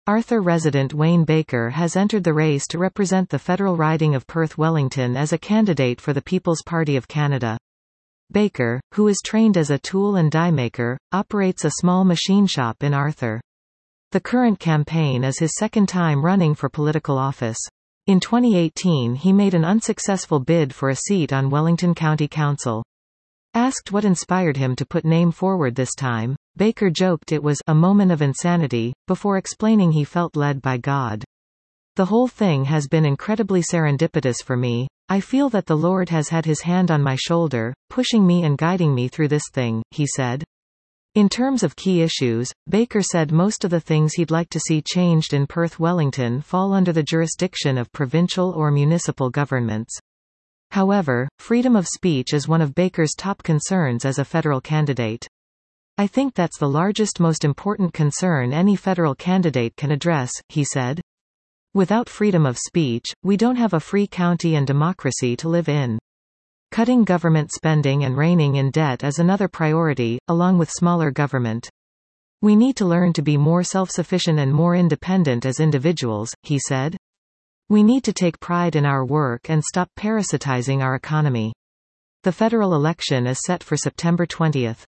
Arthur resident Wayne Baker has entered the race to represent the federal riding of Perth-Wellington as a candidate for the People's Party of Canada. Baker, who is trained as a tool and die maker, operates a small machine shop in Arthur. The current campaign is his second time running for political office. In 2018 he made an unsuccessful bid for a seat on Wellington County Council. Asked what inspired him to put name forward this time, Baker joked it was a moment of insanity, before explaining he felt led by God. The whole thing has been incredibly serendipitous for me. I feel that the Lord has had his hand on my shoulder, pushing me and guiding me through this thing, he said. In terms of key issues, Baker said most of the things he'd like to see changed in Perth-Wellington fall under the jurisdiction of provincial or municipal governments. However, freedom of speech is one of Baker's top concerns as a federal candidate. I think that's the largest, most important concern any federal candidate can address, he said. Without freedom of speech, we don't have a free county and democracy to live in. Cutting government spending and reining in debt is another priority, along with smaller government. We need to learn to be more self-sufficient and more independent as individuals, he said. We need to take pride in our work and stop parasitizing our economy. The federal election is set for September 20.